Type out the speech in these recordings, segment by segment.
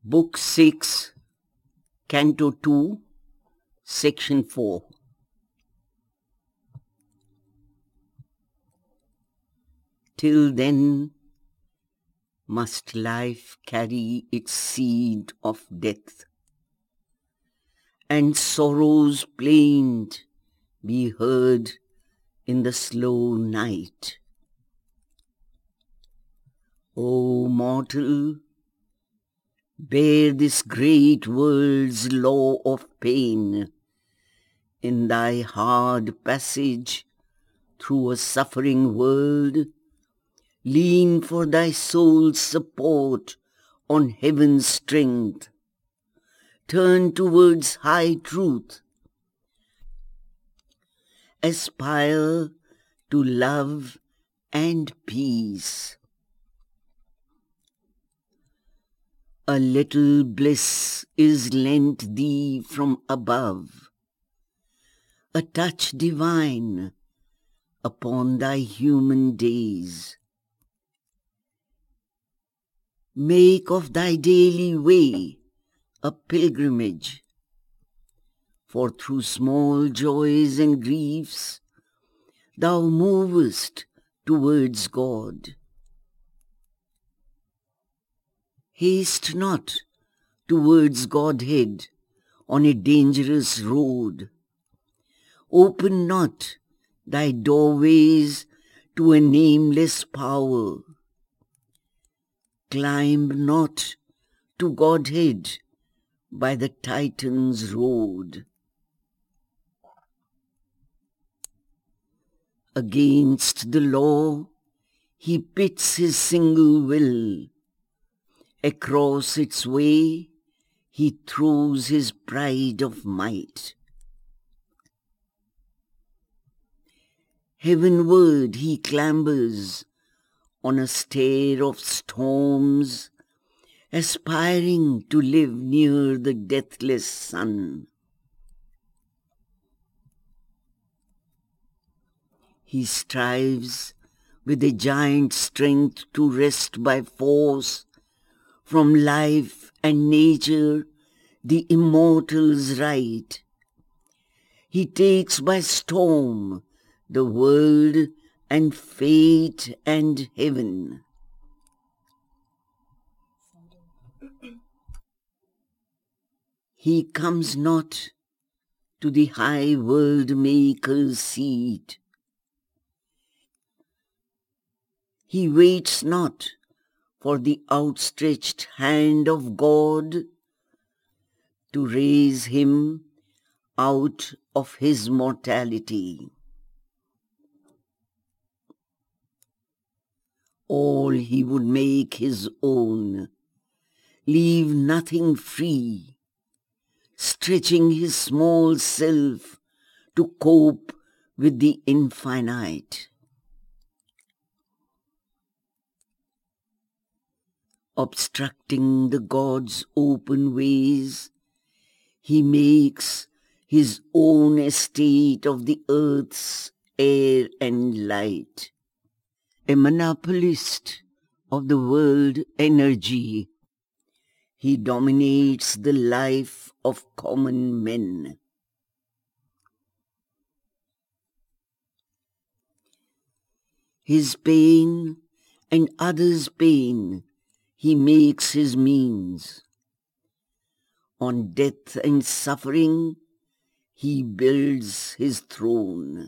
Book 6, Canto 2, Section 4. Till then must life carry its seed of death, and sorrow's plaint be heard in the slow night. O mortal, bear this great world's law of pain in thy hard passage through a suffering world. Lean for thy soul's support on heaven's strength. Turn towards high truth. Aspire to love and peace. A little bliss is lent thee from above, a touch divine upon thy human days. Make of thy daily way a pilgrimage, for through small joys and griefs thou movest towards God. Haste not towards Godhead on a dangerous road. Open not thy doorways to a nameless power. Climb not to Godhead by the Titan's road. Against the law he pits his single will. Across its way he throws his pride of might. Heavenward he clambers on a stair of storms, aspiring to live near the deathless sun. He strives with a giant strength to wrest by force from life and nature the immortal's right. He takes by storm the world and fate and heaven. He comes not to the high world maker's seat. He waits not for the outstretched hand of God to raise him out of his mortality. All he would make his own, leave nothing free, stretching his small self to cope with the infinite. Obstructing the God's open ways, he makes his own estate of the earth's air and light. A monopolist of the world energy, he dominates the life of common men. His pain and others' pain he makes his means. On death and suffering he builds his throne.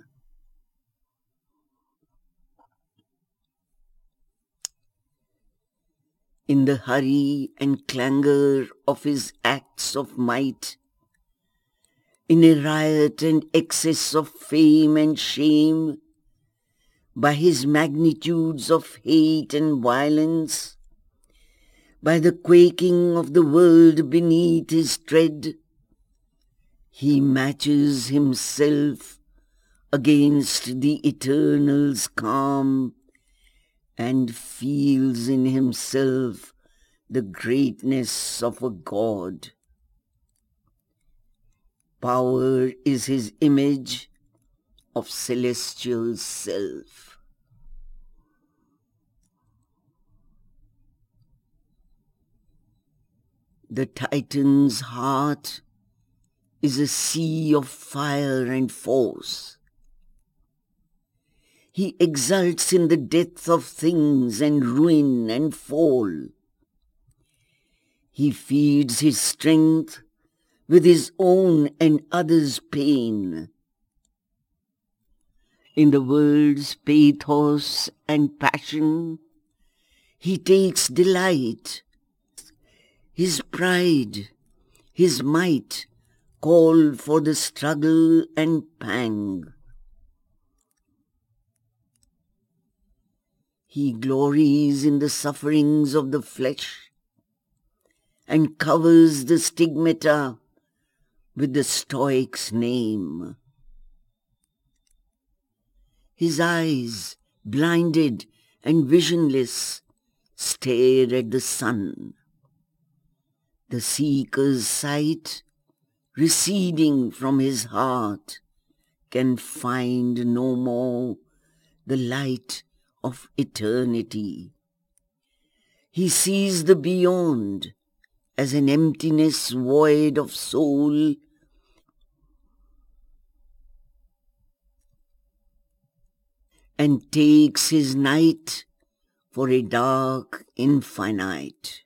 In the hurry and clangor of his acts of might, in a riot and excess of fame and shame, by his magnitudes of hate and violence, by the quaking of the world beneath his tread, he matches himself against the Eternal's calm and feels in himself the greatness of a God. Power is his image of celestial self. The Titan's heart is a sea of fire and force. He exults in the death of things and ruin and fall. He feeds his strength with his own and others' pain. In the world's pathos and passion, he takes delight. His pride, his might call for the struggle and pang. He glories in the sufferings of the flesh and covers the stigmata with the Stoic's name. His eyes, blinded and visionless, stare at the sun. The seeker's sight, receding from his heart, can find no more the light of eternity. He sees the beyond as an emptiness void of soul and takes his night for a dark infinite.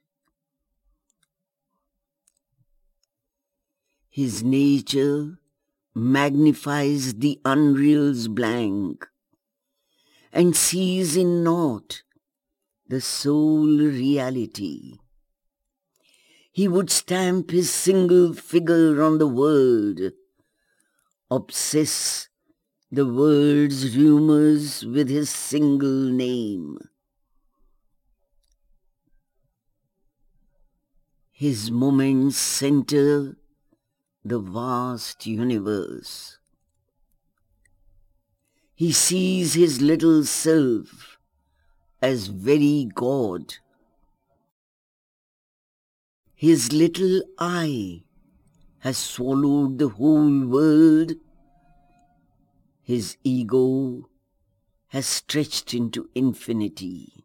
His nature magnifies the unreal's blank and sees in naught the sole reality. He would stamp his single figure on the world, obsess the world's rumors with his single name. His moments center the vast universe. He sees his little self as very God. His little I has swallowed the whole world. His ego has stretched into infinity.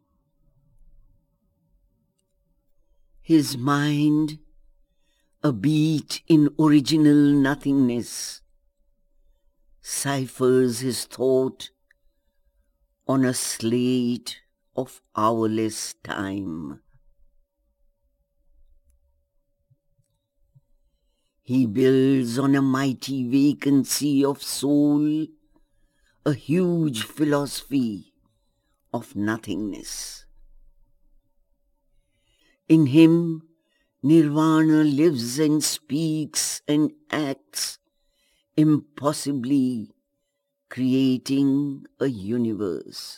His mind, a beat in original nothingness, ciphers his thought on a slate of hourless time. He builds on a mighty vacancy of soul a huge philosophy of nothingness. In him, Nirvana lives and speaks and acts impossibly, creating a universe.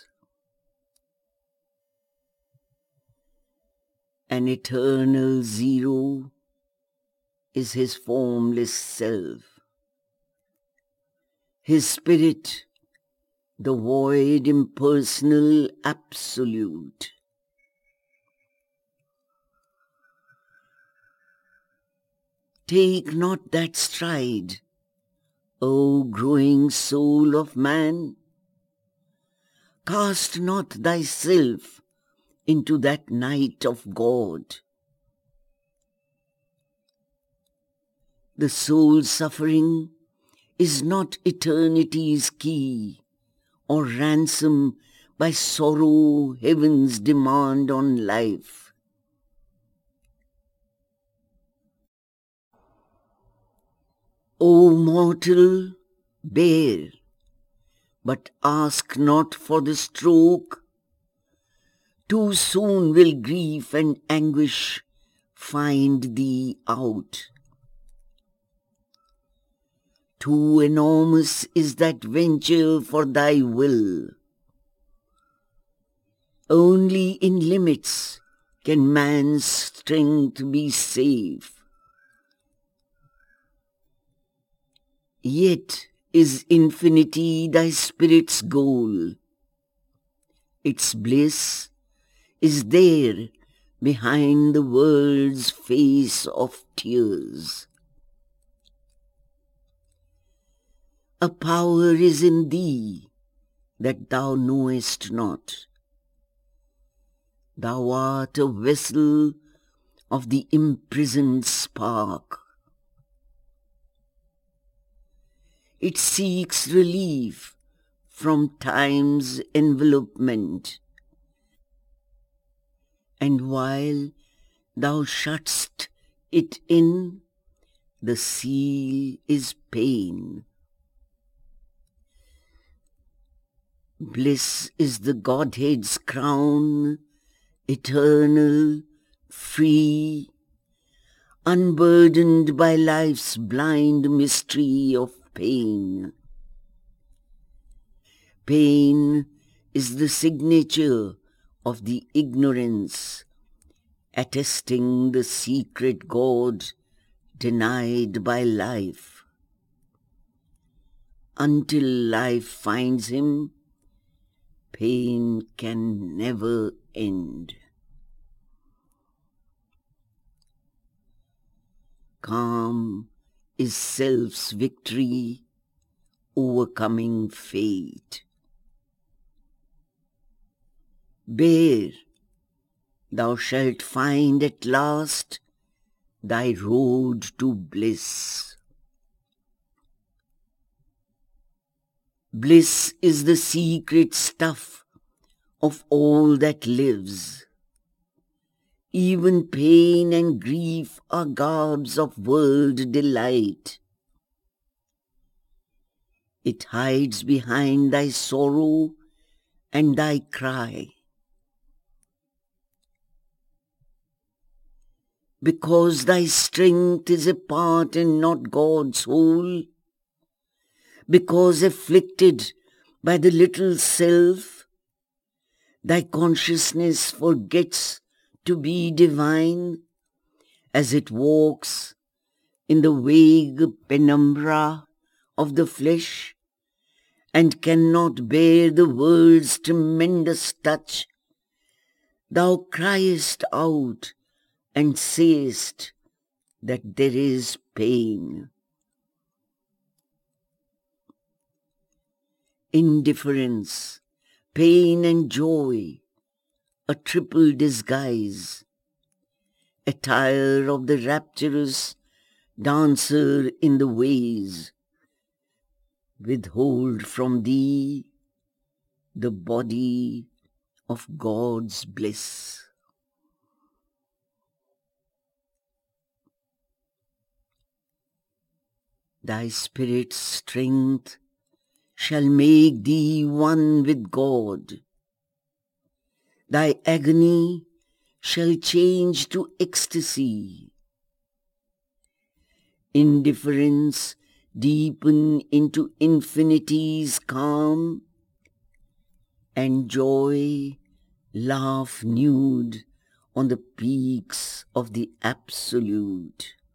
An eternal zero is his formless self. His spirit, the void impersonal absolute. Take not that stride, O growing soul of man. Cast not thyself into that night of God. The soul's suffering is not eternity's key, or ransom by sorrow heaven's demand on life. O mortal, bear, but ask not for the stroke. Too soon will grief and anguish find thee out. Too enormous is that venture for thy will. Only in limits can man's strength be safe. Yet is infinity thy spirit's goal. Its bliss is there behind the world's face of tears. A power is in thee that thou knowest not. Thou art a vessel of the imprisoned spark. It seeks relief from time's envelopment, and while thou shut'st it in, the seal is pain. Bliss is the Godhead's crown, eternal, free, unburdened by life's blind mystery of pain. Pain is the signature of the ignorance, attesting the secret God denied by life. Until life finds him, pain can never end. Calm is self's victory, overcoming fate. Bear, thou shalt find at last thy road to bliss. Bliss is the secret stuff of all that lives. Even pain and grief are garbs of world delight. It hides behind thy sorrow and thy cry. Because thy strength is a part and not God's whole, because afflicted by the little self, thy consciousness forgets to be divine as it walks in the vague penumbra of the flesh and cannot bear the world's tremendous touch. Thou criest out and sayest that there is pain. Indifference, pain and joy, a triple disguise, attire of the rapturous dancer in the ways, withhold from thee the body of God's bliss. Thy spirit's strength shall make thee one with God. Thy agony shall change to ecstasy. Indifference deepen into infinity's calm, and joy laugh nude on the peaks of the Absolute.